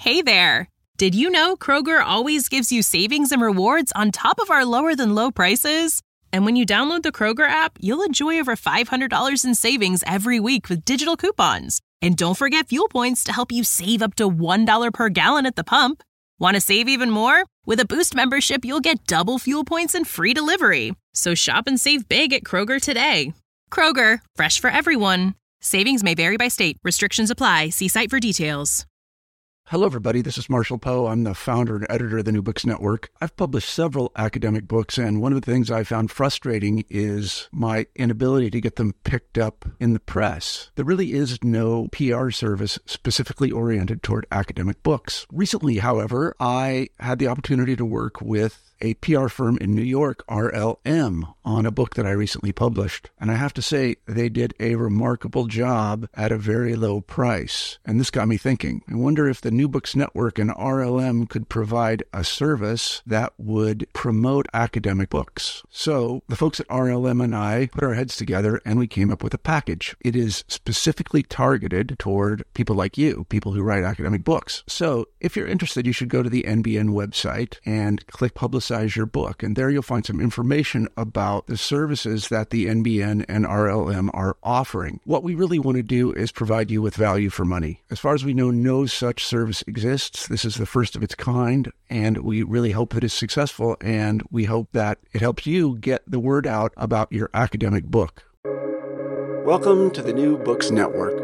Hey there! Did you know Kroger always gives you savings and rewards on top of our lower than low prices? And when you download the Kroger app, you'll enjoy over $500 in savings every week with digital coupons. And don't forget fuel points to help you save up to $1 per gallon at the pump. Want to save even more? With a Boost membership, you'll get double fuel points and free delivery. So shop and save big at Kroger today. Kroger, fresh for everyone. Savings may vary by state. Restrictions apply. See site for details. Hello, everybody. This is Marshall Poe. I'm the founder and editor of the New Books Network. I've published several academic books, and one of the things I found frustrating is my inability to get them picked up in the press. There really is no PR service specifically oriented toward academic books. Recently, however, I had the opportunity to work with a PR firm in New York, RLM, on a book that I recently published. And I have to say, they did a remarkable job at a very low price. And this got me thinking. I wonder if the New Books Network and RLM could provide a service that would promote academic books. So the folks at RLM and I put our heads together and we came up with a package. It is specifically targeted toward people like you, people who write academic books. So if you're interested, you should go to the NBN website and click Publicize Your Book. And there you'll find some information about the services that the NBN and RLM are offering. What we really want to do is provide you with value for money. As far as we know, no such service exists. This is the first of its kind, and we really hope that it's successful, and we hope that it helps you get the word out about your academic book. Welcome to the New Books Network.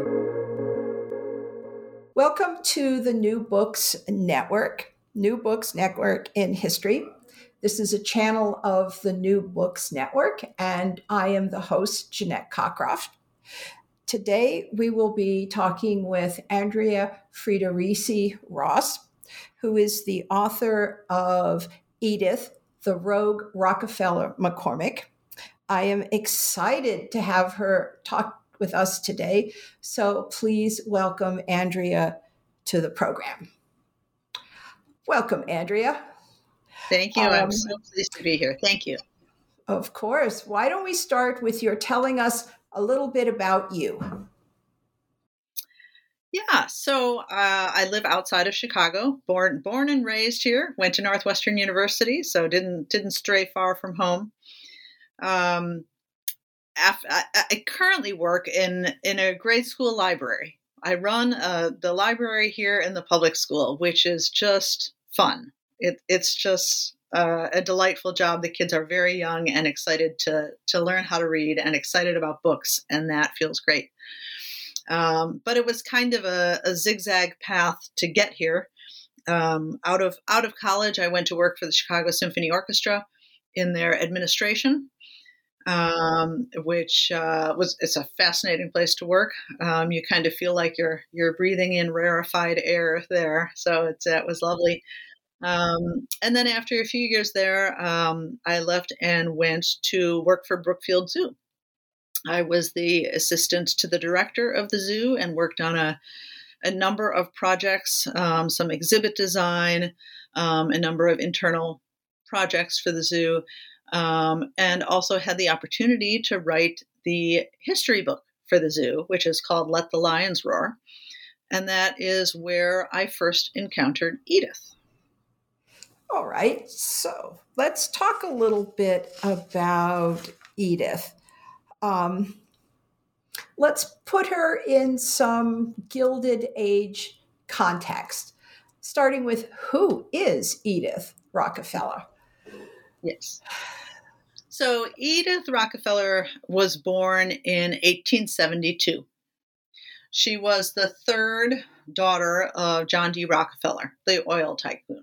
Welcome to the New Books Network, New Books Network in History. This is a channel of the New Books Network, and I am the host, Jeanette Cockcroft. Today, we will be talking with Andrea Friederici Ross, who is the author of Edith, the Rogue Rockefeller McCormick. I am excited to have her talk with us today, so please welcome Andrea to the program. Welcome, Andrea. Thank you. I'm so pleased to be here. Thank you. Of course. Why don't we start with your telling us a little bit about you? Yeah. So I live outside of Chicago. Born and raised here. Went to Northwestern University, so didn't stray far from home. I currently work in a grade school library. I run the library here in the public school, which is just fun. It's just a delightful job. The kids are very young and excited to learn how to read and excited about books, and that feels great. But it was kind of a zigzag path to get here. Out of college, I went to work for the Chicago Symphony Orchestra in their administration, which it's a fascinating place to work. You kind of feel like you're breathing in rarefied air there, so it was lovely. And then after a few years there, I left and went to work for Brookfield Zoo. I was the assistant to the director of the zoo and worked on a number of projects, some exhibit design, a number of internal projects for the zoo, and also had the opportunity to write the history book for the zoo, which is called Let the Lions Roar. And that is where I first encountered Edith. All right, so let's talk a little bit about Edith. Let's put her in some Gilded Age context, starting with who is Edith Rockefeller? Yes. So Edith Rockefeller was born in 1872. She was the third daughter of John D. Rockefeller, the oil tycoon.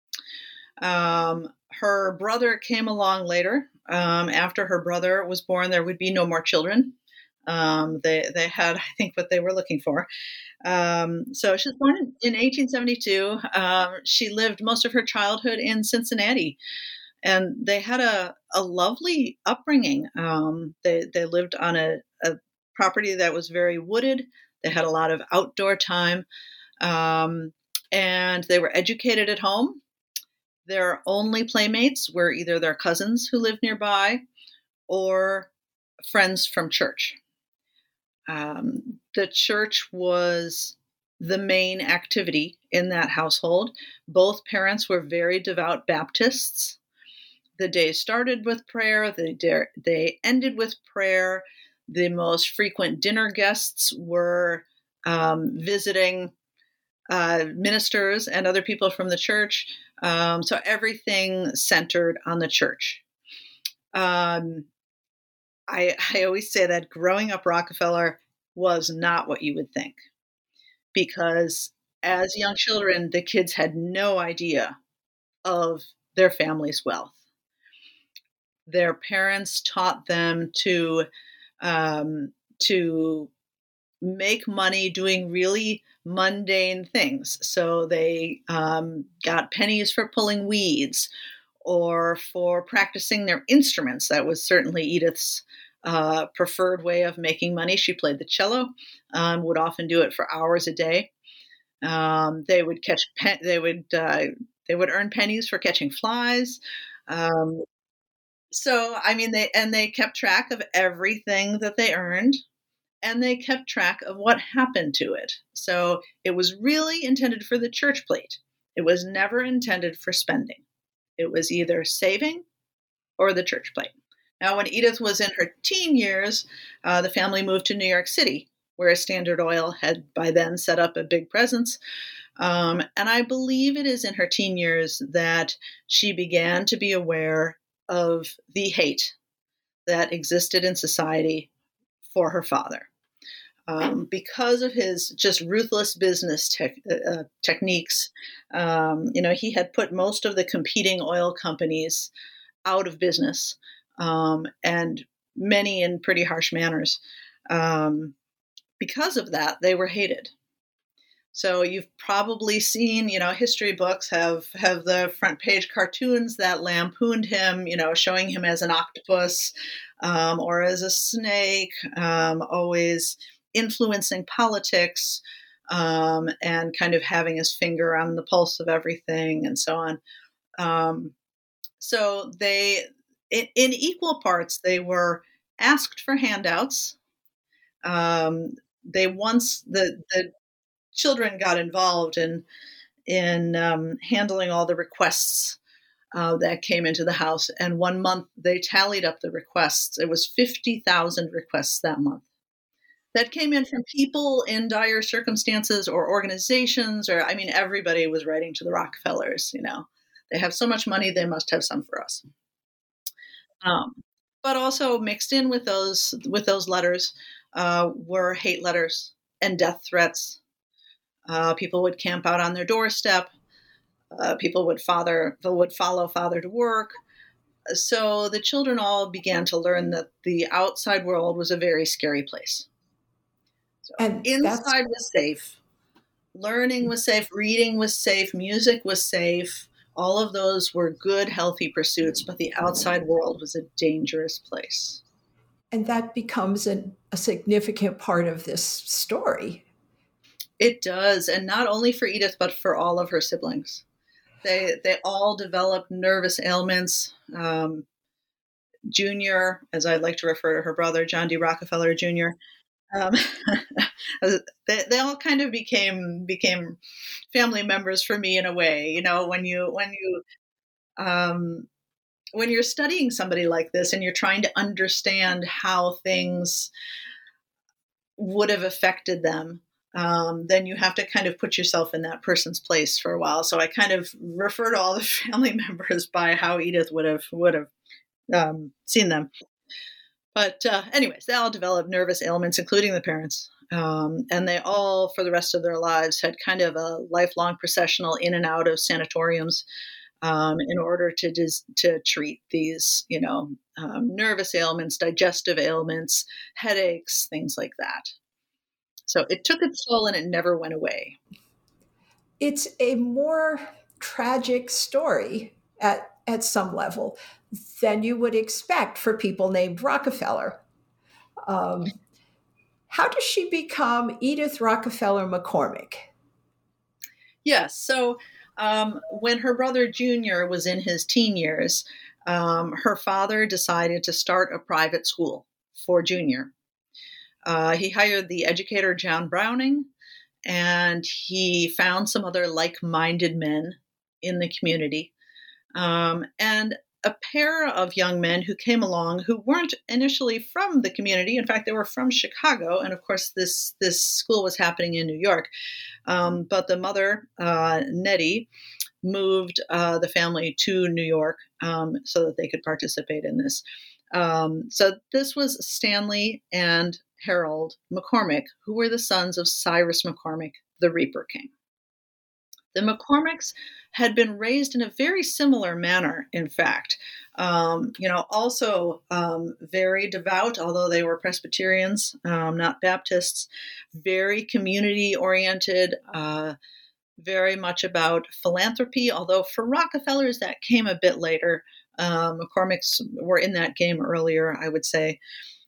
Her brother came along later. After her brother was born, there would be no more children. They had, I think, what they were looking for. So she was born in 1872. She lived most of her childhood in Cincinnati, and they had a lovely upbringing. They lived on a property that was very wooded. They had a lot of outdoor time, and they were educated at home. Their only playmates were either their cousins who lived nearby or friends from church. The church was the main activity in that household. Both parents were very devout Baptists. The day started with prayer, they ended with prayer. The most frequent dinner guests were visiting ministers and other people from the church. So everything centered on the church. I always say that growing up Rockefeller was not what you would think, because as young children, the kids had no idea of their family's wealth. Their parents taught them to make money doing really mundane things. So they got pennies for pulling weeds or for practicing their instruments. That was certainly Edith's preferred way of making money. She played the cello, would often do it for hours a day. They would earn pennies for catching flies. So, I mean, they kept track of everything that they earned, and they kept track of what happened to it. So it was really intended for the church plate. It was never intended for spending. It was either saving or the church plate. Now, when Edith was in her teen years, the family moved to New York City, where Standard Oil had by then set up a big presence. And I believe it is in her teen years that she began to be aware of the hate that existed in society for her father. Because of his just ruthless business techniques, he had put most of the competing oil companies out of business, and many in pretty harsh manners. Because of that, they were hated. So you've probably seen, history books have the front page cartoons that lampooned him, showing him as an octopus or as a snake, always influencing politics and kind of having his finger on the pulse of everything and so on. So they, in equal parts, they were asked for handouts. The children got involved in handling all the requests that came into the house. And one month they tallied up the requests. It was 50,000 requests that month that came in from people in dire circumstances or organizations, or, everybody was writing to the Rockefellers, they have so much money, they must have some for us. But also mixed in with those letters were hate letters and death threats. People would camp out on their doorstep. People would follow father to work. So the children all began to learn that the outside world was a very scary place. So and inside was safe. Learning was safe. Reading was safe. Music was safe. All of those were good, healthy pursuits, but the outside world was a dangerous place. And that becomes a significant part of this story. It does, and not only for Edith, but for all of her siblings. They all developed nervous ailments. Junior, as I'd like to refer to her brother, John D. Rockefeller Jr., they all kind of became family members for me in a way. When you're studying somebody like this and you're trying to understand how things would have affected them, then you have to kind of put yourself in that person's place for a while. So I kind of refer to all the family members by how Edith would have seen them. But anyways, they all developed nervous ailments, including the parents. And they all, for the rest of their lives, had kind of a lifelong processional in and out of sanatoriums in order to treat these, nervous ailments, digestive ailments, headaches, things like that. So it took its toll and it never went away. It's a more tragic story at some level than you would expect for people named Rockefeller. How does she become Edith Rockefeller McCormick? Yes. So when her brother Junior was in his teen years, her father decided to start a private school for Junior. He hired the educator John Browning, and he found some other like-minded men in the community. And a pair of young men who came along who weren't initially from the community. In fact, they were from Chicago. And of course, this school was happening in New York. But the mother, Nettie, moved the family to New York so that they could participate in this. So this was Stanley and Harold McCormick, who were the sons of Cyrus McCormick, the Reaper King. The McCormicks had been raised in a very similar manner, in fact. Also very devout, although they were Presbyterians, not Baptists, very community-oriented, very much about philanthropy, although for Rockefellers, that came a bit later. McCormicks were in that game earlier, I would say.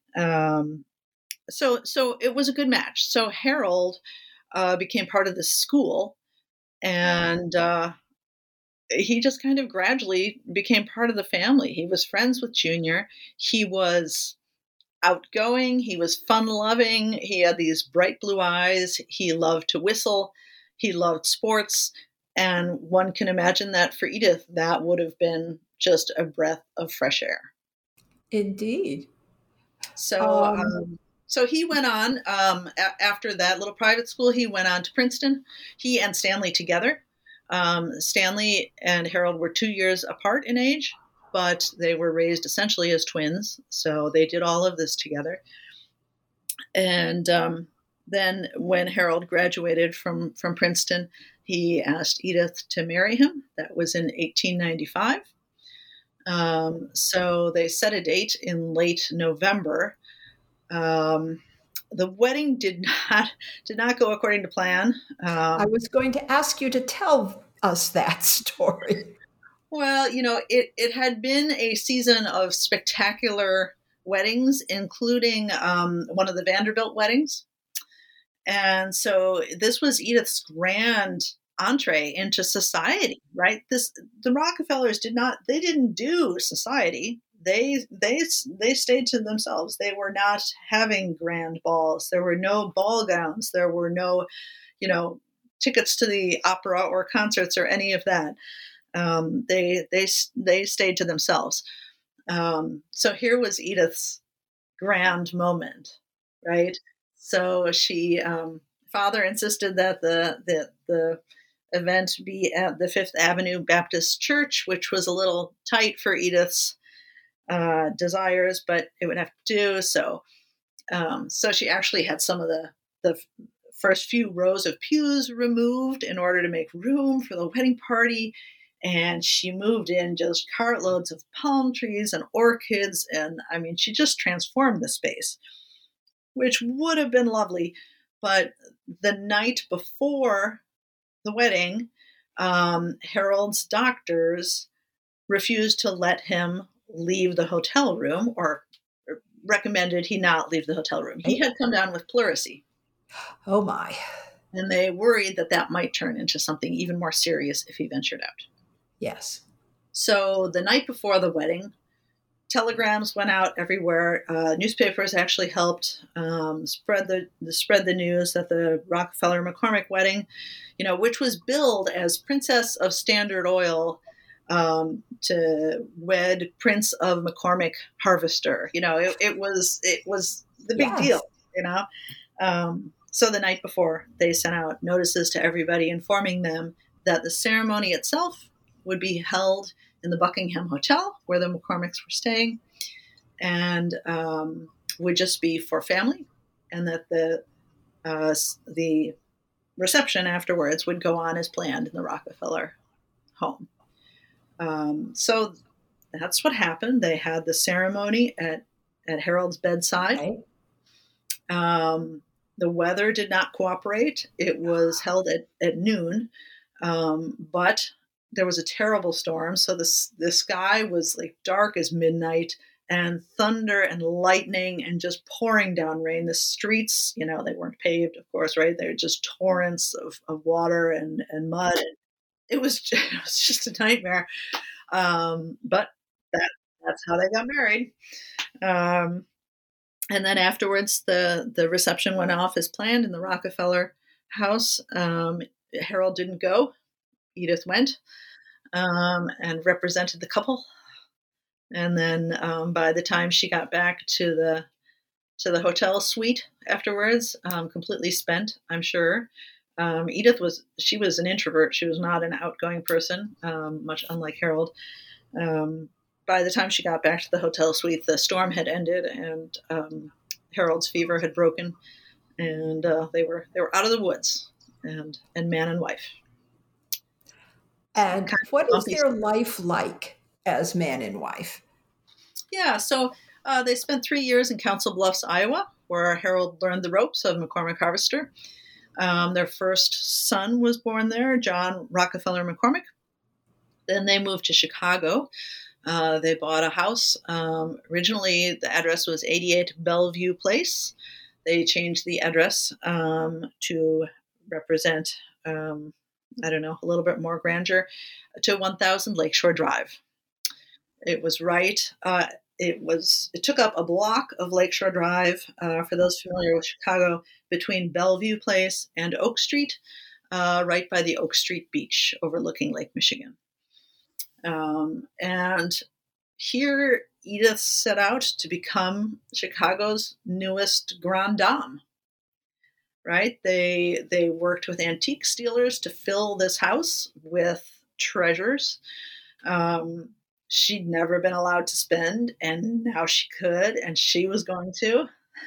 So it was a good match. So Harold became part of the school, and he just kind of gradually became part of the family. He was friends with Junior. He was outgoing. He was fun-loving. He had these bright blue eyes. He loved to whistle. He loved sports. And one can imagine that for Edith, that would have been just a breath of fresh air. Indeed. So he went on, after that little private school, he went on to Princeton. He and Stanley together. Stanley and Harold were 2 years apart in age, but they were raised essentially as twins. So they did all of this together. And then when Harold graduated from Princeton, he asked Edith to marry him. That was in 1895. So they set a date in late November. The wedding did not go according to plan. I was going to ask you to tell us that story. Well, it had been a season of spectacular weddings, including one of the Vanderbilt weddings. And so this was Edith's grand entree into society, right? The Rockefellers didn't do society. They stayed to themselves. They were not having grand balls. There were no ball gowns. There were no, tickets to the opera or concerts or any of that. They stayed to themselves. So here was Edith's grand moment, right? So she father insisted that the event be at the Fifth Avenue Baptist Church, which was a little tight for Edith's desires, but it would have to do. So she actually had some of the first few rows of pews removed in order to make room for the wedding party. And she moved in just cartloads of palm trees and orchids. And I mean, she just transformed the space, which would have been lovely. But the night before the wedding, Harold's doctors refused to let him leave the hotel room, or recommended he not leave the hotel room. He had come down with pleurisy. Oh my. And they worried that might turn into something even more serious if he ventured out. Yes. So the night before the wedding, telegrams went out everywhere. Newspapers actually helped spread the news that the Rockefeller-McCormick wedding, which was billed as Princess of Standard Oil to wed Prince of McCormick Harvester. It was the big deal. So the night before, they sent out notices to everybody informing them that the ceremony itself would be held in the Buckingham Hotel, where the McCormicks were staying, and would just be for family, and that the reception afterwards would go on as planned in the Rockefeller home. So that's what happened. They had the ceremony at Harold's bedside. Okay. The weather did not cooperate. It was held at noon, but there was a terrible storm. So the sky was like dark as midnight, and thunder and lightning and just pouring down rain. The streets, they weren't paved, of course, right? They were just torrents of water and mud. It was just a nightmare. But that's how they got married. And then afterwards, the reception went off as planned in the Rockefeller house. Harold didn't go. Edith went and represented the couple. And then by the time she got back to the hotel suite afterwards, completely spent, I'm sure. Edith was an introvert. She was not an outgoing person, much unlike Harold. By the time she got back to the hotel suite, the storm had ended, and Harold's fever had broken, and they were out of the woods, and man and wife. And what is their life like as man and wife? Yeah, so they spent 3 years in Council Bluffs, Iowa, where Harold learned the ropes of McCormick Harvester. Their first son was born there, John Rockefeller McCormick. Then they moved to Chicago. They bought a house. Originally, the address was 88 Bellevue Place. They changed the address to represent, a little bit more grandeur, to 1000 Lakeshore Drive. It was right. It took up a block of Lakeshore Drive, for those familiar with Chicago, between Bellevue Place and Oak Street, right by the Oak Street beach overlooking Lake Michigan. And here Edith set out to become Chicago's newest grande dame. Right? They worked with antique dealers to fill this house with treasures. She'd never been allowed to spend, and now she could, and she was going to.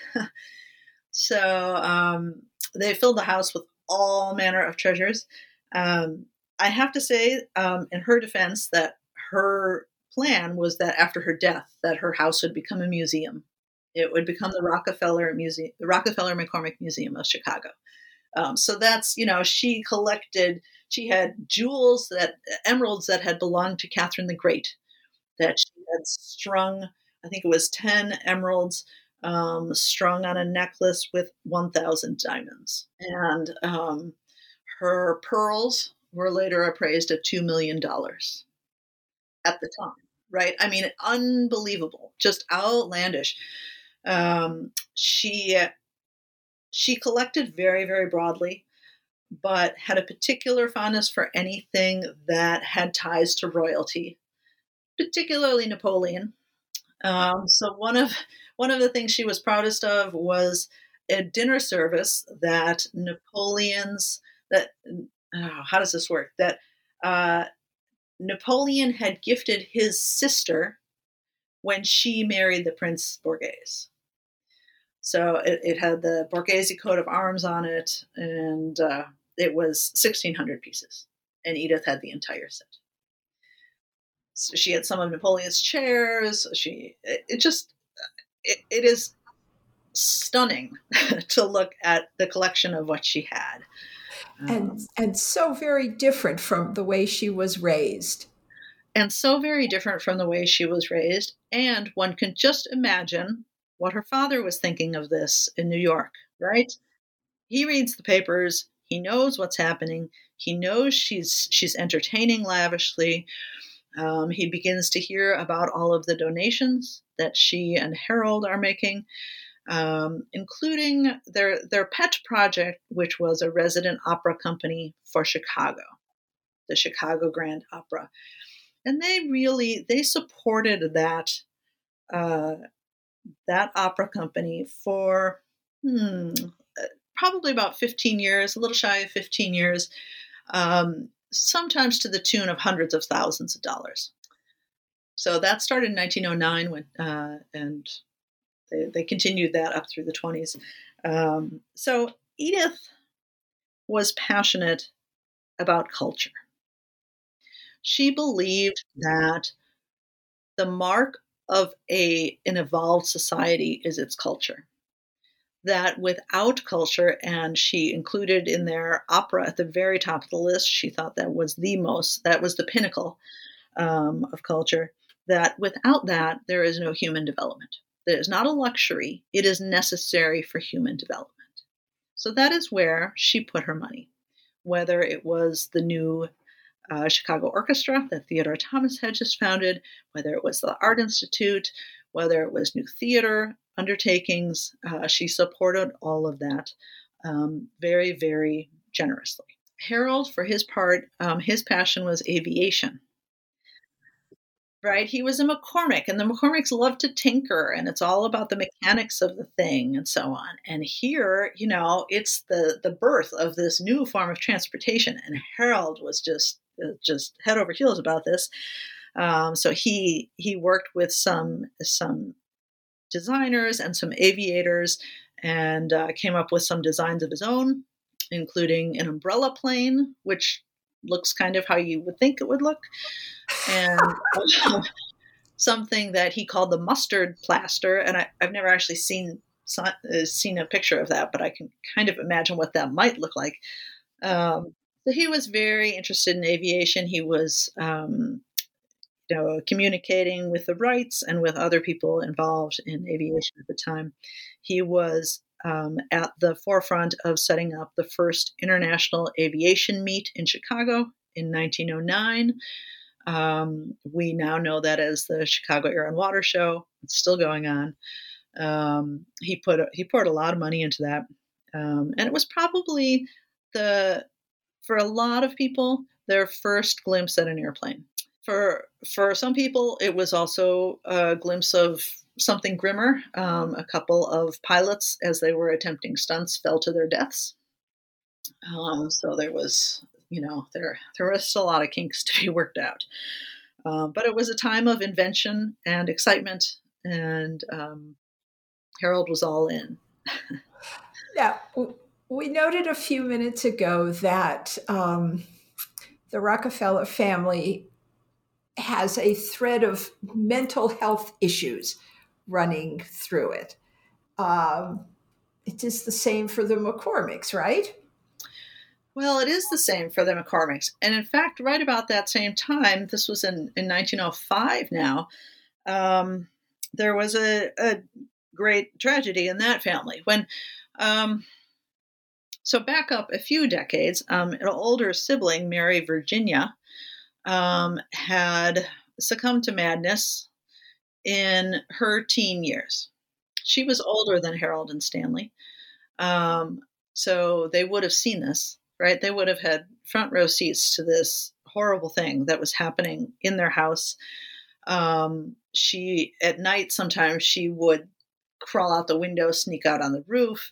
So they filled the house with all manner of treasures. I have to say, in her defense, that her plan was that after her death, that her house would become a museum. It would become the Rockefeller McCormick Museum of Chicago. So that's, she had jewels, emeralds that had belonged to Catherine the Great, that she had strung, I think it was 10 emeralds, strung on a necklace with 1,000 diamonds. And her pearls were later appraised at $2 million at the time, right? I mean, unbelievable, just outlandish. She collected very, very broadly, but had a particular fondness for anything that had ties to royalty, particularly Napoleon. So one of the things she was proudest of was a dinner service that how does this work? That Napoleon had gifted his sister when she married the Prince Borghese. So it had the Borghese coat of arms on it, and it was 1,600 pieces, and Edith had the entire set. So she had some of Napoleon's chairs. It is stunning to look at the collection of what she had. And so very different from the way she was raised. And so very different from the way she was raised. And one can just imagine what her father was thinking of this in New York, right? He reads the papers. He knows what's happening. He knows she's entertaining lavishly. He begins to hear about all of the donations that she and Harold are making, including their pet project, which was a resident opera company for Chicago, the Chicago Grand Opera. And they supported that opera company for probably about 15 years, a little shy of 15 years, sometimes to the tune of hundreds of thousands of dollars. So that started in 1909, and they continued that up through the 20s. So Edith was passionate about culture. She believed that the mark of an evolved society is its culture. That without culture, and she included in there opera at the very top of the list, she thought that was the pinnacle of culture, that without that, there is no human development. That is not a luxury, it is necessary for human development. So that is where she put her money, whether it was the new Chicago Orchestra that Theodore Thomas had just founded, whether it was the Art Institute, whether it was new theater undertakings. She supported all of that. very, very generously. Harold, for his part, his passion was aviation. Right? He was a McCormick, and the McCormicks love to tinker, and it's all about the mechanics of the thing and so on. And here, it's the birth of this new form of transportation, and Harold was just head over heels about this. So he worked with some designers and some aviators, and came up with some designs of his own, including an umbrella plane, which looks kind of how you would think it would look, and something that he called the mustard plaster. And I've never actually seen a picture of that, but I can kind of imagine what that might look like. So he was very interested in aviation. He was, communicating with the Wrights and with other people involved in aviation at the time. He was at the forefront of setting up the first international aviation meet in Chicago in 1909. We now know that as the Chicago Air and Water Show. It's still going on. He poured a lot of money into that, and it was probably for a lot of people, their first glimpse at an airplane. For some people, it was also a glimpse of something grimmer. A couple of pilots, as they were attempting stunts, fell to their deaths. So there was, there was still a lot of kinks to be worked out. But it was a time of invention and excitement, and Harold was all in. Yeah, we noted a few minutes ago that the Rockefeller family has a thread of mental health issues running through it. It is the same for the McCormicks, right? Well, it is the same for the McCormicks. And in fact, right about that same time, this was in 1905 now, there was a great tragedy in that family. When, so back up a few decades, an older sibling, Mary Virginia, had succumbed to madness in her teen years. She was older than Harold and Stanley. So they would have seen this, right? They would have had front row seats to this horrible thing that was happening in their house. At night, sometimes she would crawl out the window, sneak out on the roof.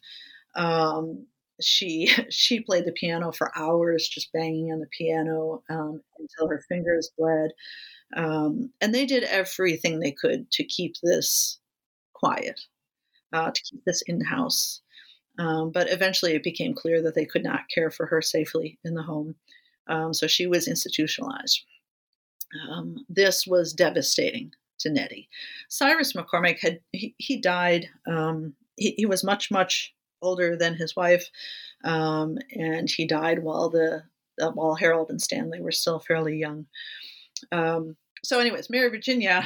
She played the piano for hours, just banging on the piano until her fingers bled. And they did everything they could to keep this quiet, to keep this in-house. But eventually it became clear that they could not care for her safely in the home. So she was institutionalized. This was devastating to Nettie. Cyrus McCormick he died. He was much, much older than his wife, and he died while Harold and Stanley were still fairly young. So anyways, Mary Virginia,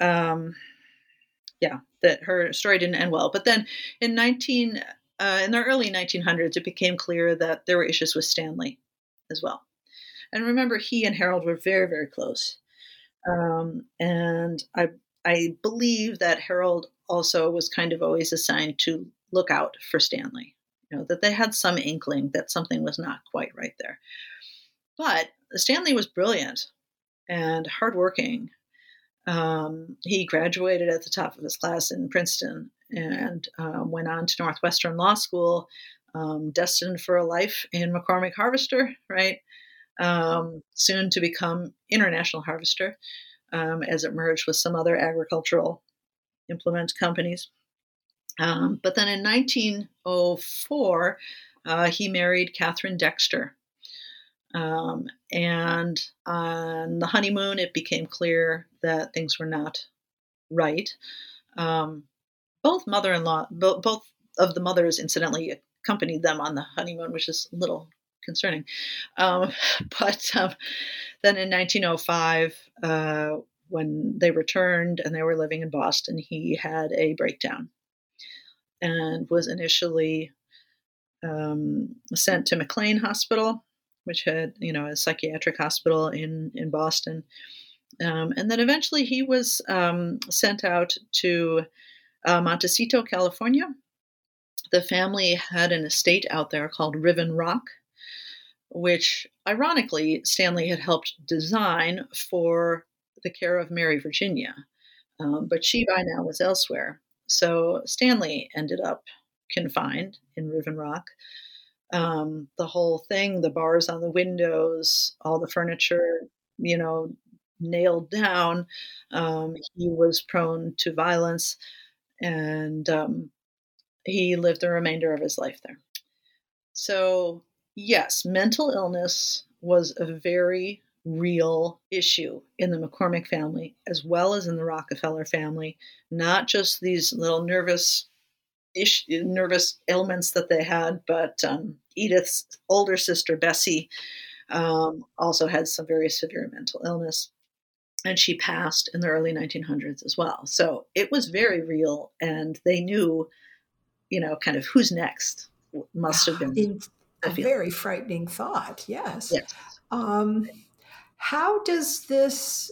that her story didn't end well. But then in the early 1900s, it became clear that there were issues with Stanley as well. And remember, he and Harold were very, very close. And I believe that Harold also was kind of always assigned to look out for Stanley, that they had some inkling that something was not quite right there. But Stanley was brilliant and hardworking. He graduated at the top of his class in Princeton and went on to Northwestern Law School, destined for a life in McCormick Harvester, right? Soon to become International Harvester, as it merged with some other agricultural implement companies. But then in 1904, he married Catherine Dexter. And on the honeymoon, it became clear that things were not right. Both of the mothers, incidentally, accompanied them on the honeymoon, which is a little concerning. But then in 1905, when they returned and they were living in Boston, he had a breakdown and was initially sent to McLean Hospital, which had, a psychiatric hospital in Boston. And then eventually he was sent out to Montecito, California, The family had an estate out there called Riven Rock, which ironically Stanley had helped design for the care of Mary Virginia. But she by now was elsewhere. So Stanley ended up confined in Riven Rock. The whole thing, the bars on the windows, all the furniture, you know, nailed down. He was prone to violence, and he lived the remainder of his life there. So, yes, mental illness was a very real issue in the McCormick family, as well as in the Rockefeller family, not just these little nervous ailments that they had, but Edith's older sister, Bessie, also had some very severe mental illness. And she passed in the early 1900s as well. So it was very real. And they knew, kind of who's next must have been a very frightening thought. Yes. Yes. How does this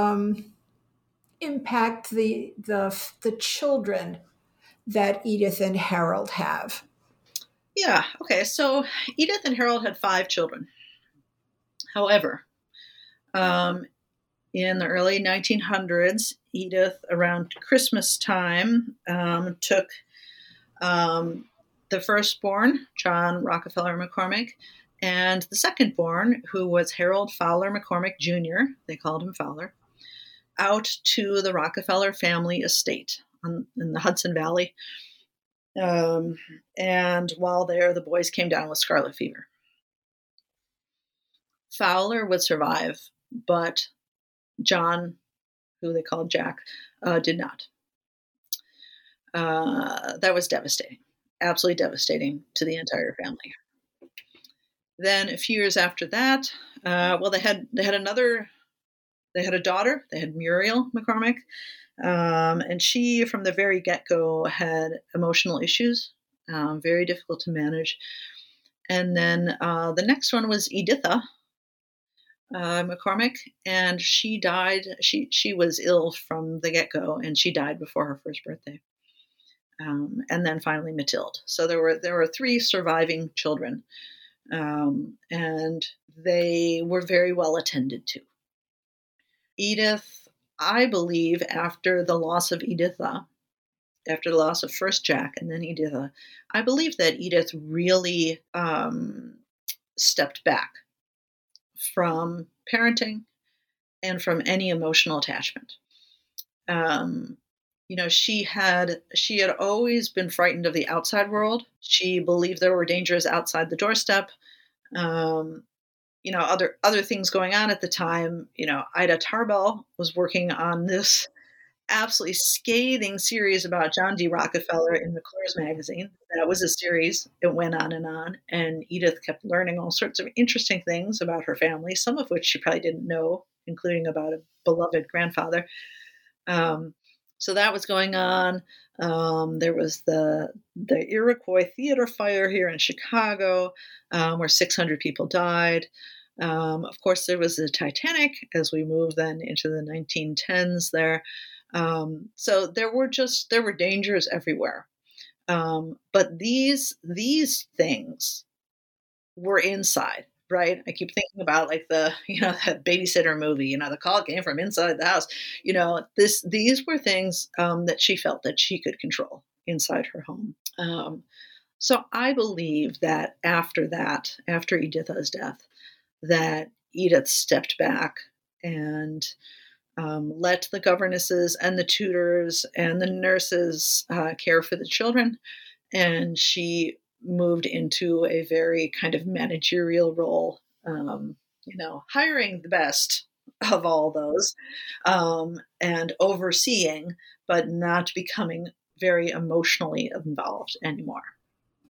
impact the children that Edith and Harold have? Yeah. Okay. So Edith and Harold had 5 children. However, in the early 1900s, Edith, around Christmas time, took the firstborn, John Rockefeller McCormick, and the secondborn, who was Harold Fowler McCormick Jr., they called him Fowler, out to the Rockefeller family estate in the Hudson Valley. And while there, the boys came down with scarlet fever. Fowler would survive, but John, who they called Jack, did not. That was devastating, absolutely devastating to the entire family. Then a few years after that, they had a daughter. They had Muriel McCormick, and she, from the very get-go, had emotional issues, very difficult to manage. And then the next one was Editha McCormick, and she died. She was ill from the get-go, and she died before her first birthday. And then finally Mathilde. So there were 3 surviving children, and they were very well attended to. Edith, I believe, after the loss of Editha, after the loss of first Jack and then Editha, I believe that Edith really stepped back from parenting and from any emotional attachment. She had always been frightened of the outside world. She believed there were dangers outside the doorstep. Other things going on at the time. Ida Tarbell was working on this absolutely scathing series about John D. Rockefeller in McClure's magazine. That was a series. It went on, and Edith kept learning all sorts of interesting things about her family, some of which she probably didn't know, including about a beloved grandfather. So that was going on. There was the Iroquois Theater fire here in Chicago, where 600 people died. Of course, there was the Titanic as we moved then into the 1910s there. So there were dangers everywhere. But these things were inside. Right. I keep thinking about like that Babysitter movie, the call came from inside the house. These were things that she felt that she could control inside her home. So I believe that after Editha's death, that Edith stepped back and let the governesses and the tutors and the nurses care for the children. And she moved into a very kind of managerial role, hiring the best of all those, and overseeing, but not becoming very emotionally involved anymore.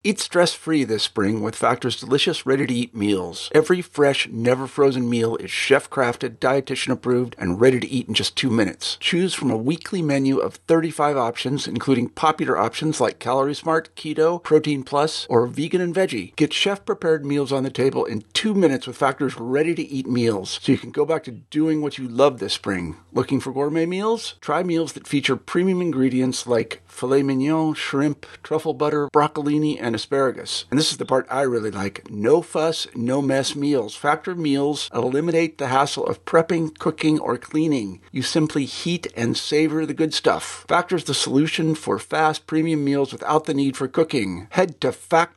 Eat stress-free this spring with Factor's delicious ready-to-eat meals. Every fresh, never-frozen meal is chef-crafted, dietitian-approved, and ready to eat in just 2 minutes. Choose from a weekly menu of 35 options, including popular options like Calorie Smart, Keto, Protein Plus, or Vegan and Veggie. Get chef-prepared meals on the table in 2 minutes with Factor's ready-to-eat meals, so you can go back to doing what you love this spring. Looking for gourmet meals? Try meals that feature premium ingredients like filet mignon, shrimp, truffle butter, broccolini, and asparagus. And this is the part I really like. No fuss, no mess meals. Factor meals eliminate the hassle of prepping, cooking, or cleaning. You simply heat and savor the good stuff. Factor's the solution for fast premium meals without the need for cooking. Head to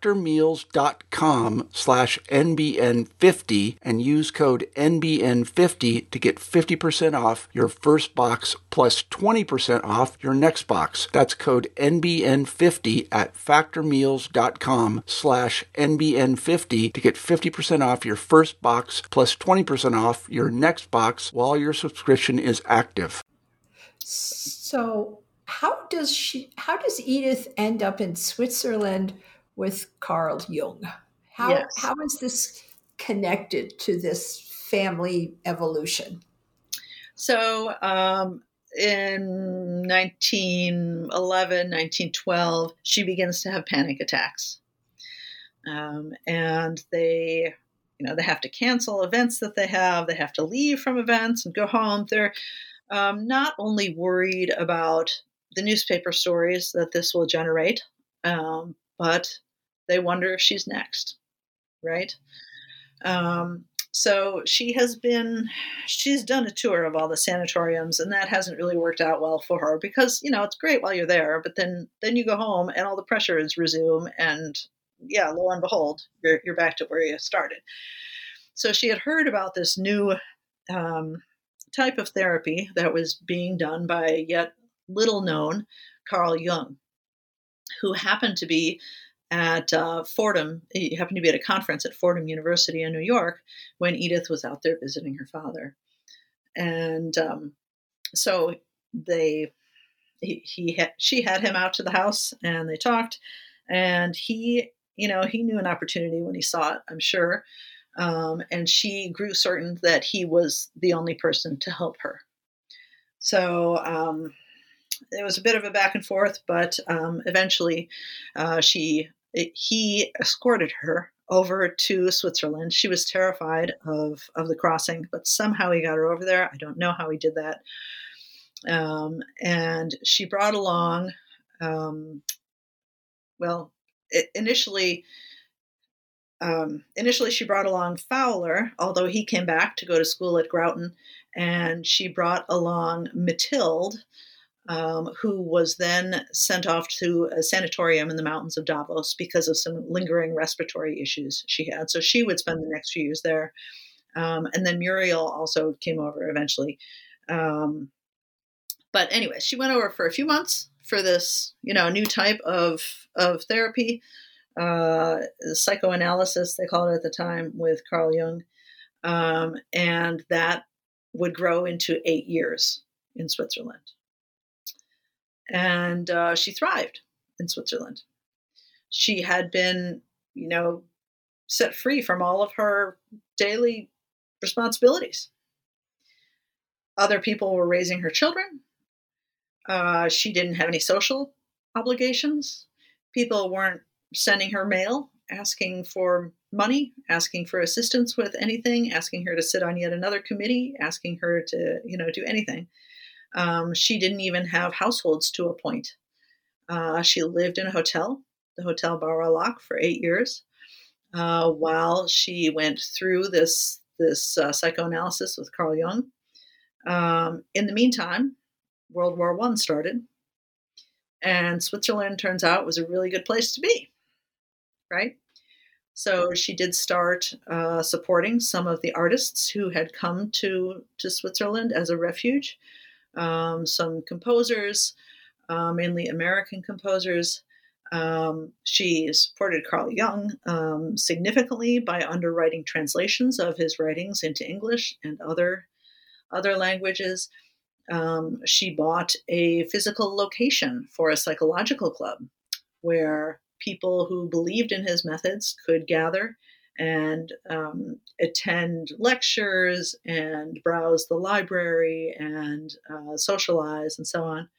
factormeals.com/NBN50 and use code NBN50 to get 50% off your first box plus 20% off your next box. That's code NBN50 at factormeals.com/NBN50 to get 50% off your first box plus 20% off your next box while your subscription is active. So how does Edith end up in Switzerland with Carl Jung? Yes. How is this connected to this family evolution? So in 1911, 1912, she begins to have panic attacks. And they have to cancel events that they have. They have to leave from events and go home. They're not only worried about the newspaper stories that this will generate, but they wonder if she's next, right? So she's done a tour of all the sanatoriums, and that hasn't really worked out well for her because, it's great while you're there, but then you go home and all the pressures resume, and lo and behold, you're back to where you started. So she had heard about this new type of therapy that was being done by yet little known Carl Jung, who happened to be at Fordham. He happened to be at a conference at Fordham University in New York when Edith was out there visiting her father. And so she had him out to the house and they talked, and he knew an opportunity when he saw it, I'm sure. And she grew certain that he was the only person to help her. So it was a bit of a back and forth, but eventually he escorted her over to Switzerland. She was terrified of the crossing, but somehow he got her over there. I don't know how he did that. And she brought along, initially she brought along Fowler, although he came back to go to school at Groton, and she brought along Mathilde, who was then sent off to a sanatorium in the mountains of Davos because of some lingering respiratory issues she had. So she would spend the next few years there. And then Muriel also came over eventually. But anyway, she went over for a few months for this, new type of therapy, psychoanalysis, they called it at the time, with Carl Jung. And that would grow into 8 years in Switzerland. And she thrived in Switzerland. She had been, set free from all of her daily responsibilities. Other people were raising her children. She didn't have any social obligations. People weren't sending her mail, asking for money, asking for assistance with anything, asking her to sit on yet another committee, asking her to, do anything. She didn't even have households to appoint. She lived in a hotel, the Hotel Bauer-Lach, for 8 years, while she went through this psychoanalysis with Carl Jung. In the meantime, World War I started, and Switzerland, turns out, was a really good place to be, right? So she did start supporting some of the artists who had come to Switzerland as a refuge. Some composers, mainly American composers. She supported Carl Jung significantly by underwriting translations of his writings into English and other languages. She bought a physical location for a psychological club where people who believed in his methods could gather and attend lectures and browse the library and socialize and so on.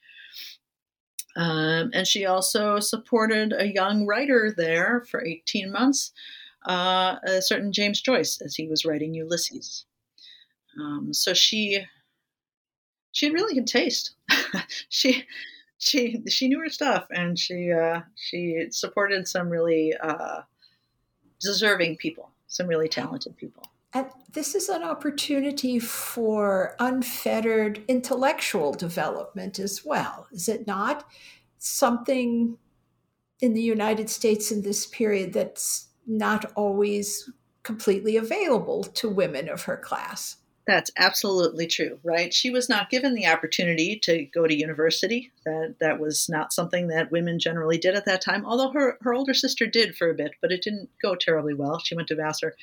And she also supported a young writer there for 18 months, a certain James Joyce, as he was writing Ulysses. So she had really good taste. she knew her stuff, and she supported some really deserving people, some really talented people. And this is an opportunity for unfettered intellectual development as well, is it not? Something in the United States in this period that's not always completely available to women of her class. That's absolutely true, right? She was not given the opportunity to go to university. That was not something that women generally did at that time, although her older sister did for a bit, but it didn't go terribly well. She went to Vassar.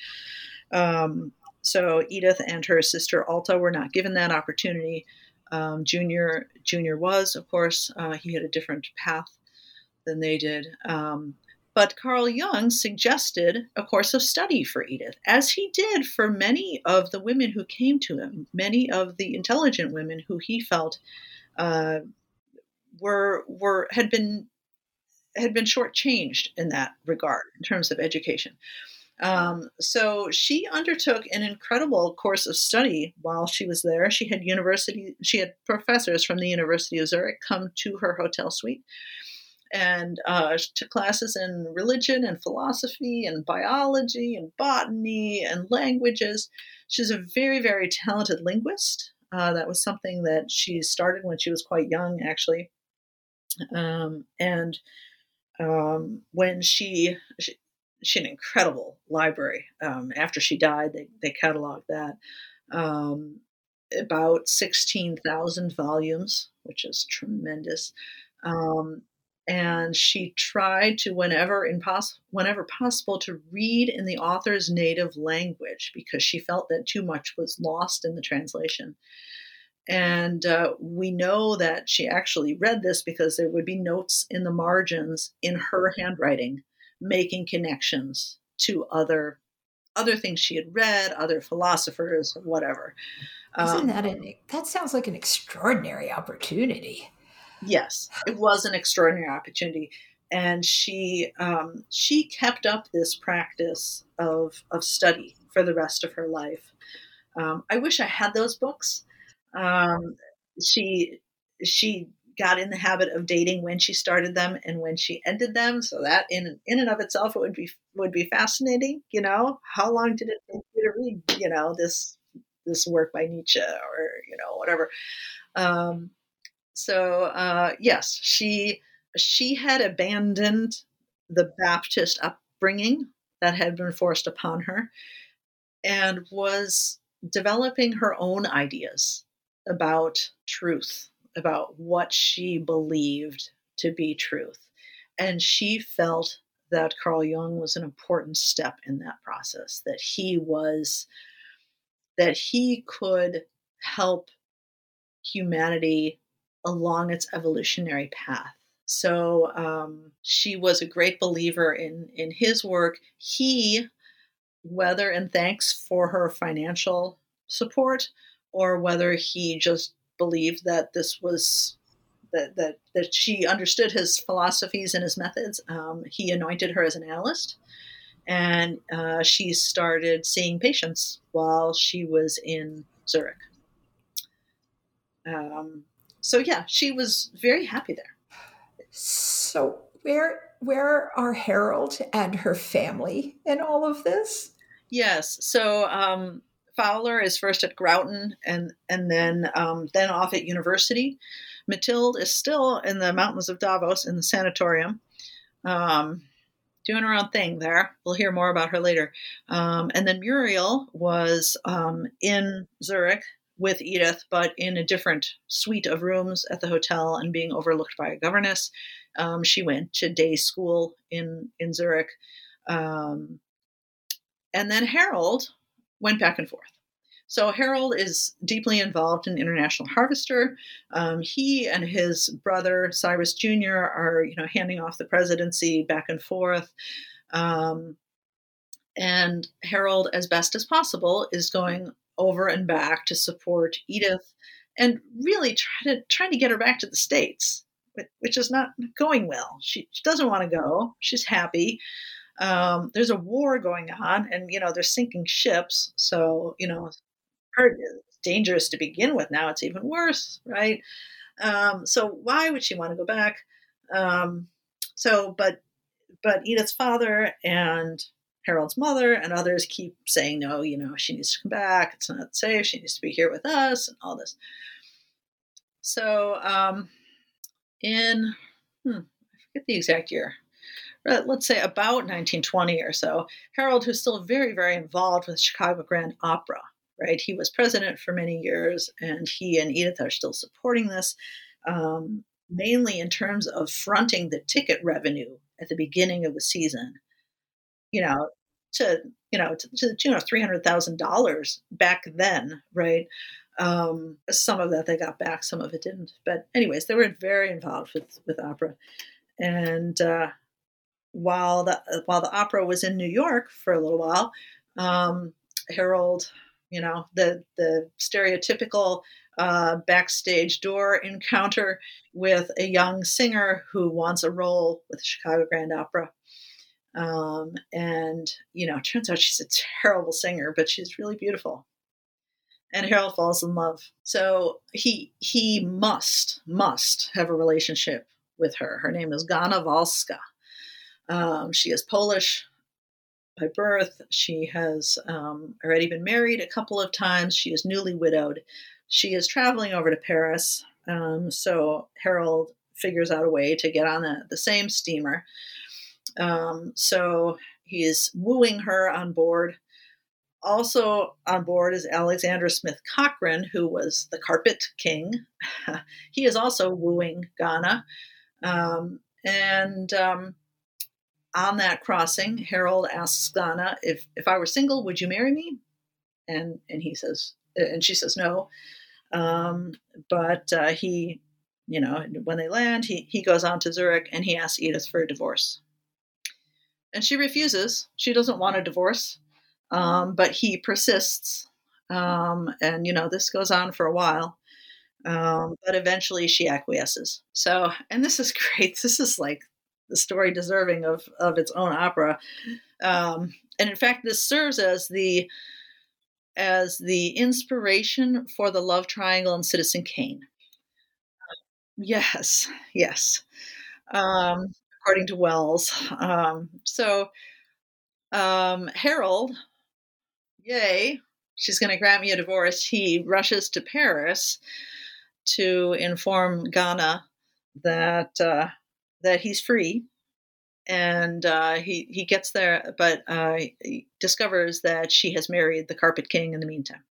So Edith and her sister Alta were not given that opportunity. Junior was, of course, he had a different path than they did. But Carl Jung suggested a course of study for Edith, as he did for many of the women who came to him, many of the intelligent women who he felt had been shortchanged in that regard in terms of education. So she undertook an incredible course of study while she was there. She had professors from the University of Zurich come to her hotel suite and took classes in religion and philosophy and biology and botany and languages. She's a very, very talented linguist. That was something that she started when she was quite young, actually. When she had an incredible library. After she died, they cataloged that. About 16,000 volumes, which is tremendous. And she tried to, whenever possible, to read in the author's native language because she felt that too much was lost in the translation. And we know that she actually read this because there would be notes in the margins in her handwriting, making connections to other things she had read, other philosophers, whatever. Isn't that sounds like an extraordinary opportunity? Yes, it was an extraordinary opportunity. And she kept up this practice of study for the rest of her life. I wish I had those books. She got in the habit of dating when she started them and when she ended them. So that in and of itself, it would be fascinating. You know, how long did it take you to read, you know, this work by Nietzsche or, you know, whatever. Yes, she had abandoned the Baptist upbringing that had been forced upon her and was developing her own ideas about truth, about what she believed to be truth. And she felt that Carl Jung was an important step in that process, that he could help humanity along its evolutionary path. So she was a great believer in his work. He, whether in thanks for her financial support or whether he just believed that this was that she understood his philosophies and his methods, he anointed her as an analyst, and she started seeing patients while she was in Zurich. So yeah, she was very happy there. So where are Harold and her family in all of this? Yes. So Fowler is first at Grouten and then off at university. Mathilde is still in the mountains of Davos in the sanatorium, doing her own thing there. We'll hear more about her later. And then Muriel was in Zurich with Edith, but in a different suite of rooms at the hotel and being overlooked by a governess. She went to day school in Zurich. And then Harold went back and forth. So Harold is deeply involved in International Harvester. He and his brother Cyrus Jr. are, handing off the presidency back and forth. And Harold, as best as possible, is going over and back to support Edith and really trying to get her back to the States, which is not going well. She doesn't want to go. She's happy. There's a war going on, and they're sinking ships. So it's dangerous to begin with. Now it's even worse, right? So why would she want to go back? But Edith's father and Harold's mother and others keep saying, no, she needs to come back. It's not safe. She needs to be here with us and all this. So I forget the exact year, let's say about 1920 or so, Harold, who's still very, very involved with Chicago Grand Opera, right? He was president for many years, and he and Edith are still supporting this, mainly in terms of fronting the ticket revenue at the beginning of the season, to the tune of $300,000 back then, right? Some of that they got back, some of it didn't. But anyways, they were very involved with opera. And while the opera was in New York for a little while, Harold, the stereotypical backstage door encounter with a young singer who wants a role with the Chicago Grand Opera. And turns out she's a terrible singer, but she's really beautiful. And Harold falls in love. So he must have a relationship with her. Her name is Ganna Walska. She is Polish by birth. She has already been married a couple of times. She is newly widowed. She is traveling over to Paris. So Harold figures out a way to get on the same steamer. So he is wooing her on board. Also on board is Alexander Smith Cochran, who was the Carpet King. He is also wooing Ganna. On that crossing, Harold asks Ganna, if I were single, would you marry me? And he says, and she says no. But he, when they land, he goes on to Zurich and he asks Edith for a divorce. And she refuses. She doesn't want a divorce. But he persists. And this goes on for a while. But eventually she acquiesces. So, and this is great. This is like the story deserving of its own opera. And in fact, this serves as the inspiration for the love triangle in Citizen Kane. Yes. According to Wells. Harold, yay, she's going to grant me a divorce. He rushes to Paris to inform Ganna that he's free. And he gets there, but he discovers that she has married the Carpet King in the meantime.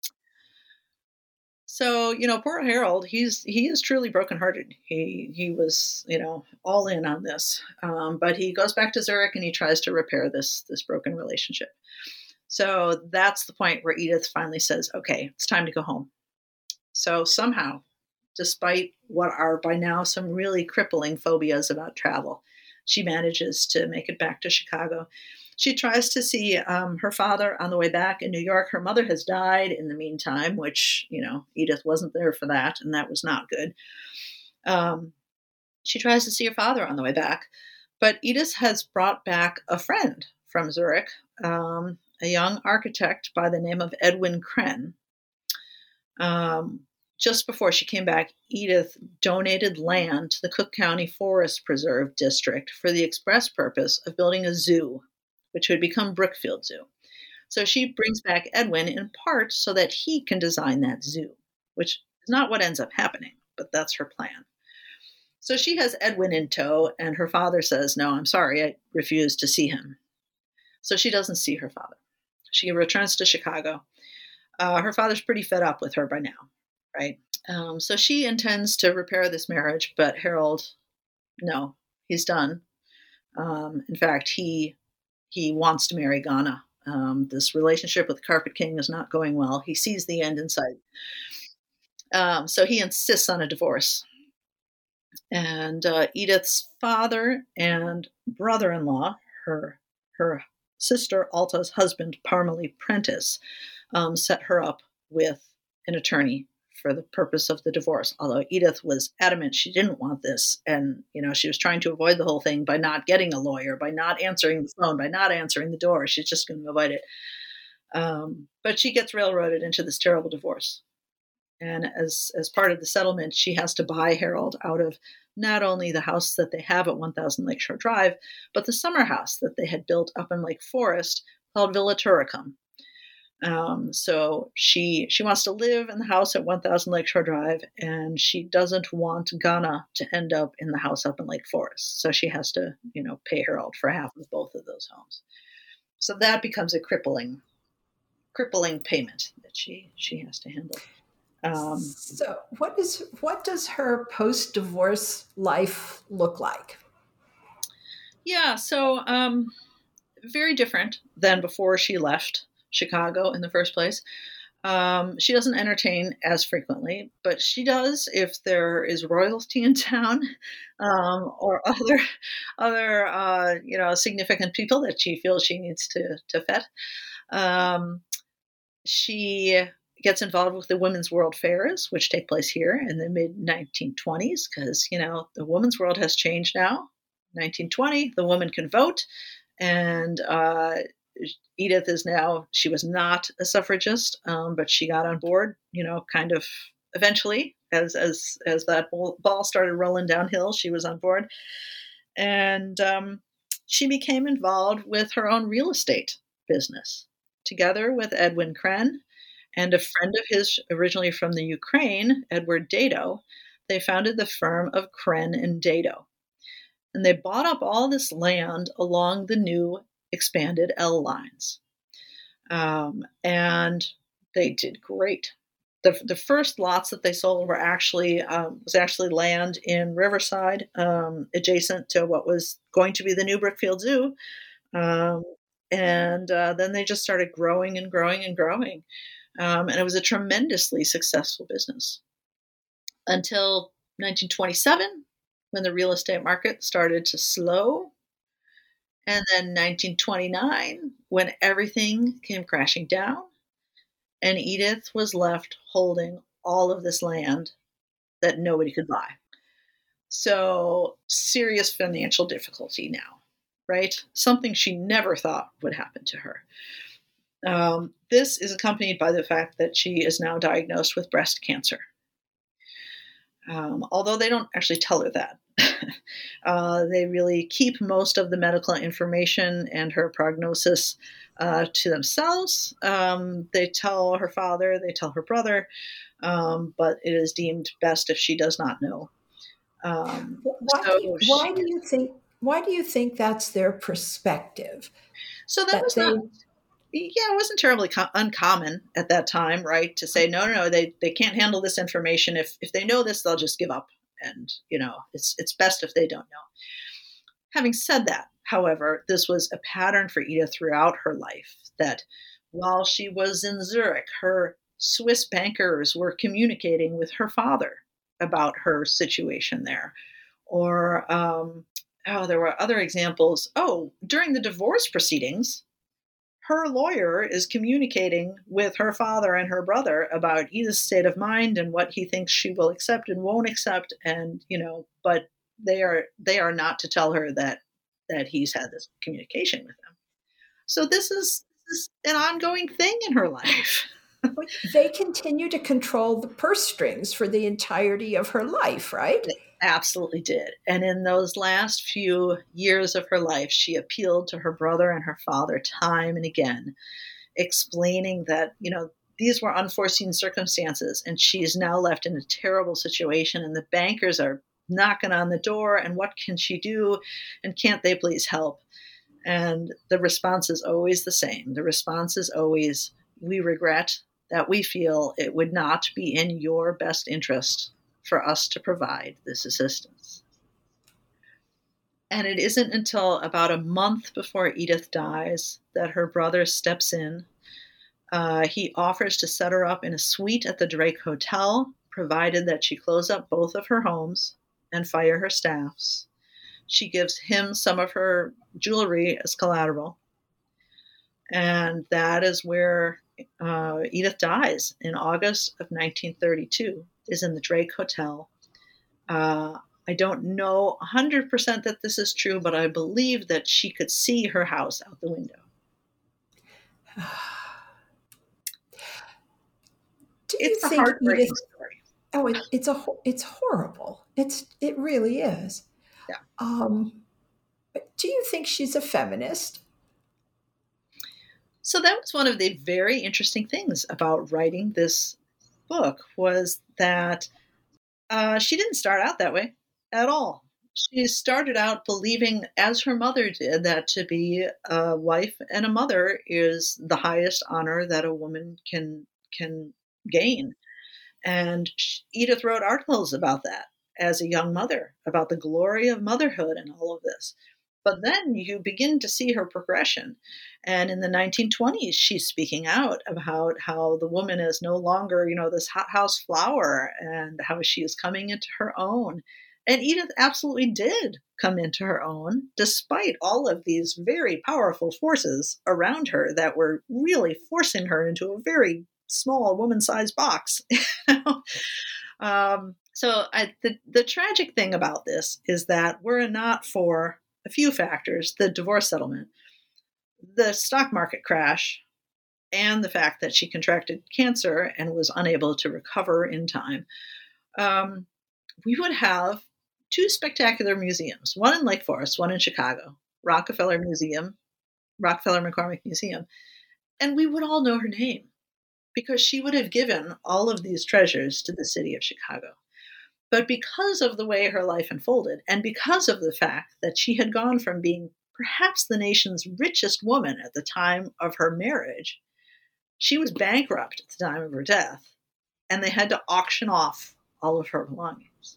So, poor Harold, he is truly brokenhearted. He was, all in on this. But he goes back to Zurich and he tries to repair this broken relationship. So that's the point where Edith finally says, okay, it's time to go home. So somehow, despite what are by now some really crippling phobias about travel, she manages to make it back to Chicago. She tries to see her father on the way back in New York. Her mother has died in the meantime, which, Edith wasn't there for that, and that was not good. She tries to see her father on the way back, but Edith has brought back a friend from Zurich, a young architect by the name of Edwin Krenn. Just before she came back, Edith donated land to the Cook County Forest Preserve District for the express purpose of building a zoo, which would become Brookfield Zoo. So she brings back Edwin in part so that he can design that zoo, which is not what ends up happening, but that's her plan. So she has Edwin in tow, and her father says, no, I'm sorry, I refuse to see him. So she doesn't see her father. She returns to Chicago. Her father's pretty fed up with her by now, right? So she intends to repair this marriage, but Harold, no, he's done. In fact, he wants to marry Ganna This relationship with Carpet King is not going well. He sees the end in sight. So he insists on a divorce. And Edith's father and brother-in-law, her sister Alta's husband, Parmalee Prentice, set her up with an attorney for the purpose of the divorce. Although Edith was adamant she didn't want this, and she was trying to avoid the whole thing by not getting a lawyer, by not answering the phone, by not answering the door. She's just going to avoid it. But she gets railroaded into this terrible divorce. And as part of the settlement, she has to buy Harold out of not only the house that they have at 1000 Lakeshore Drive, but the summer house that they had built up in Lake Forest called Villa Turicum. So she wants to live in the house at 1000 Lakeshore Drive, and she doesn't want Ghana to end up in the house up in Lake Forest. So she has to, pay Harold for half of both of those homes. So that becomes a crippling payment that she has to handle. So what does her post-divorce life look like? Yeah, so very different than before she left Chicago in the first place. She doesn't entertain as frequently, but she does if there is royalty in town, or other significant people that she feels she needs to vet. She gets involved with the Women's World Fairs, which take place here in the mid-1920s, because, the women's world has changed now. 1920, the woman can vote, and Edith she was not a suffragist, but she got on board, kind of eventually, as that ball started rolling downhill, she was on board. And she became involved with her own real estate business, together with Edwin Krenn, and a friend of his, originally from the Ukraine, Edward Dado. They founded the firm of Krenn and Dado. And they bought up all this land along the new expanded L lines. And they did great. The first lots that they sold were actually land in Riverside, adjacent to what was going to be the new Brookfield Zoo. And then they just started growing and growing and growing. And it was a tremendously successful business until 1927, when the real estate market started to slow. And then 1929, when everything came crashing down, and Edith was left holding all of this land that nobody could buy. So serious financial difficulty now, right? Something she never thought would happen to her. This is accompanied by the fact that she is now diagnosed with breast cancer. Although they don't actually tell her that. They really keep most of the medical information and her prognosis to themselves. They tell her father, they tell her brother, but it is deemed best if she does not know. Why do you think that's their perspective? So that was not. Yeah, it wasn't terribly uncommon at that time, right? To say, no, they can't handle this information. If they know this, they'll just give up. And, it's best if they don't know. Having said that, however, this was a pattern for Edith throughout her life, that while she was in Zurich, her Swiss bankers were communicating with her father about her situation there. Or, there were other examples. During the divorce proceedings, her lawyer is communicating with her father and her brother about Edith's state of mind and what he thinks she will accept and won't accept. And, but they are not to tell her that he's had this communication with them. So this is an ongoing thing in her life. They continue to control the purse strings for the entirety of her life, right? They absolutely did. And in those last few years of her life, she appealed to her brother and her father time and again, explaining that, these were unforeseen circumstances, and she is now left in a terrible situation, and the bankers are knocking on the door, and what can she do? And can't they please help? And the response is always the same. The response is always, we regret that we feel it would not be in your best interest for us to provide this assistance. And it isn't until about a month before Edith dies that her brother steps in. He offers to set her up in a suite at the Drake Hotel, provided that she close up both of her homes and fire her staffs. She gives him some of her jewelry as collateral. And that is where Edith dies in August of 1932, is in the Drake Hotel. I don't know 100% that this is true, but I believe that she could see her house out the window. It's a heartbreaking story. Oh, it's horrible. It really is. Yeah. Do you think she's a feminist? So that was one of the very interesting things about writing this book, was that she didn't start out that way at all. She started out believing, as her mother did, that to be a wife and a mother is the highest honor that a woman can gain. And Edith wrote articles about that as a young mother, about the glory of motherhood and all of this. But then you begin to see her progression. And in the 1920s, she's speaking out about how the woman is no longer, this hothouse flower, and how she is coming into her own. And Edith absolutely did come into her own, despite all of these very powerful forces around her that were really forcing her into a very small woman-sized box. So the tragic thing about this is that were it not for a few factors, the divorce settlement, the stock market crash, and the fact that she contracted cancer and was unable to recover in time, we would have two spectacular museums, one in Lake Forest, one in Chicago, Rockefeller McCormick Museum, and we would all know her name because she would have given all of these treasures to the city of Chicago. But because of the way her life unfolded, and because of the fact that she had gone from being perhaps the nation's richest woman at the time of her marriage, she was bankrupt at the time of her death, and they had to auction off all of her belongings.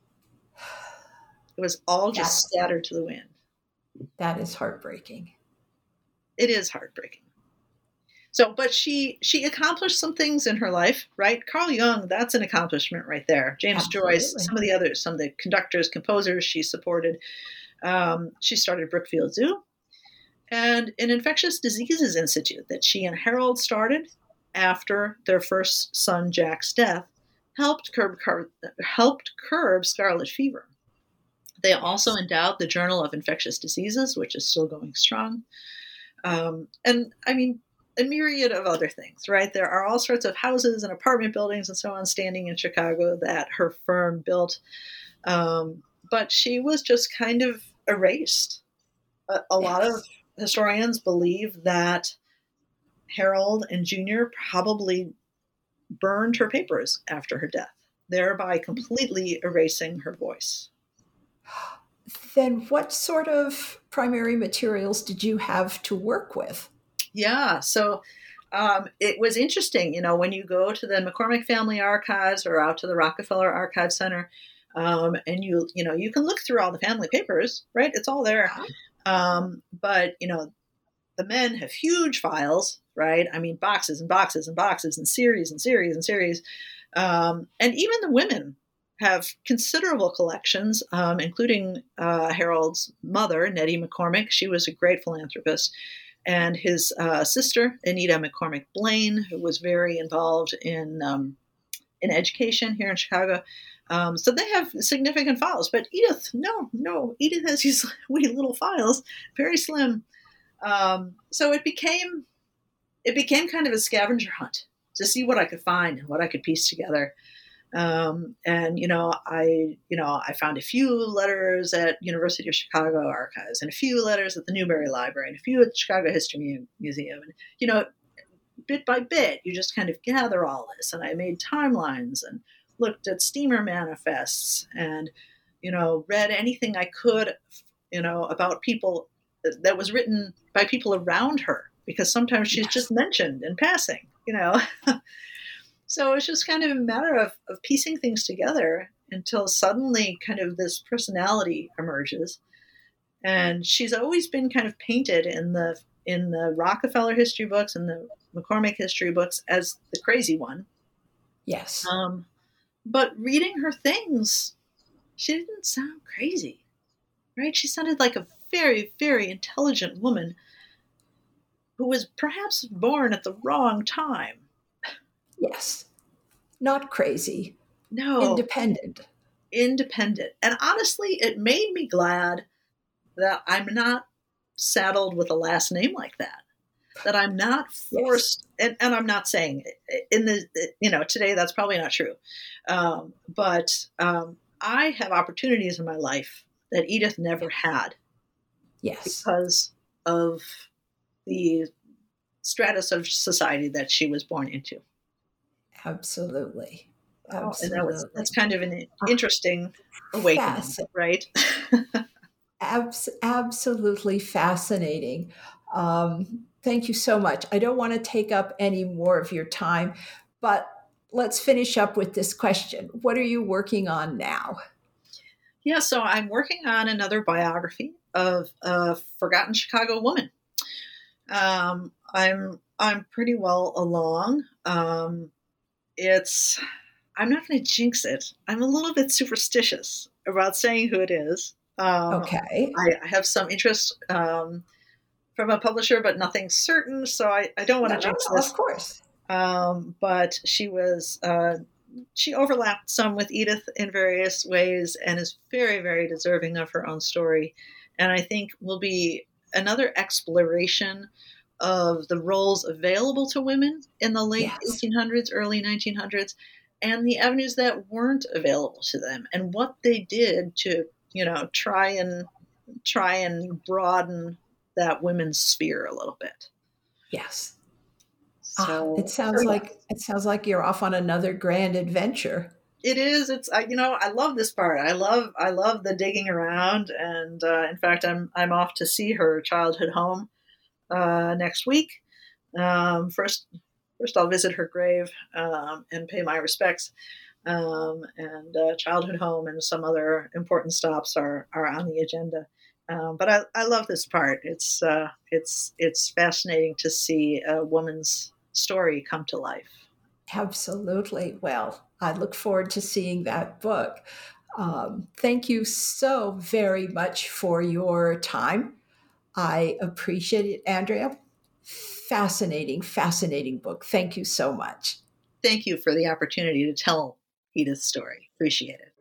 It was all just scattered to the wind. That is heartbreaking. It is heartbreaking. So, but she accomplished some things in her life, right? Carl Jung, that's an accomplishment right there. James Absolutely. Joyce, some of the others, some of the conductors, composers she supported. She started Brookfield Zoo and an infectious diseases institute that she and Harold started after their first son, Jack's death, helped curb scarlet fever. They also endowed the Journal of Infectious Diseases, which is still going strong. And I mean, a myriad of other things, right? There are all sorts of houses and apartment buildings and so on standing in Chicago that her firm built. But she was just kind of erased. A lot of historians believe that Harold and Junior probably burned her papers after her death, thereby completely erasing her voice. Then what sort of primary materials did you have to work with? Yeah, so it was interesting, when you go to the McCormick Family Archives or out to the Rockefeller Archive Center, and you can look through all the family papers, right? It's all there. But, the men have huge files, right? I mean, boxes and boxes and boxes and series and series and series. And even the women have considerable collections, including Harold's mother, Nettie McCormick. She was a great philanthropist. And his sister, Anita McCormick Blaine, who was very involved in education here in Chicago. So they have significant files. But Edith, no. Edith has these wee little files, very slim. So it became kind of a scavenger hunt to see what I could find and what I could piece together. And I found a few letters at University of Chicago Archives and a few letters at the Newberry Library and a few at the Chicago History Museum. And, bit by bit, you just kind of gather all this. And I made timelines and looked at steamer manifests and, read anything I could, about people that was written by people around her, because sometimes she's just mentioned in passing, So it's just kind of a matter of piecing things together until suddenly kind of this personality emerges. And she's always been kind of painted in the Rockefeller history books and the McCormick history books as the crazy one. Yes. But reading her things, she didn't sound crazy, right? She sounded like a very, very intelligent woman who was perhaps born at the wrong time. Yes. Not crazy. No. Independent. And honestly, it made me glad that I'm not saddled with a last name like that. That I'm not forced, yes. and I'm not saying in the, today that's probably not true. But I have opportunities in my life that Edith never had. Yes. Because of the stratus of society that she was born into. Absolutely. And that's kind of an interesting awakening, right? Absolutely fascinating. Thank you so much. I don't want to take up any more of your time, but let's finish up with this question. What are you working on now? Yeah, so I'm working on another biography of a forgotten Chicago woman. I'm pretty well along. I'm not going to jinx it. I'm a little bit superstitious about saying who it is. Okay. I have some interest from a publisher, but nothing certain. So I don't want to jinx this. Of course. But she overlapped some with Edith in various ways and is very, very deserving of her own story. And I think will be another exploration of the roles available to women in the late 1800s, early 1900s, and the avenues that weren't available to them, and what they did to, try and broaden that women's sphere a little bit. Yes. So it sounds like you're off on another grand adventure. It is. It's I love this part. I love the digging around, and in fact, I'm off to see her childhood home next week. First I'll visit her grave and pay my respects. And childhood home and some other important stops are on the agenda. But I love this part. It's fascinating to see a woman's story come to life. Absolutely. Well, I look forward to seeing that book. Thank you so very much for your time. I appreciate it, Andrea. Fascinating book. Thank you so much. Thank you for the opportunity to tell Edith's story. Appreciate it.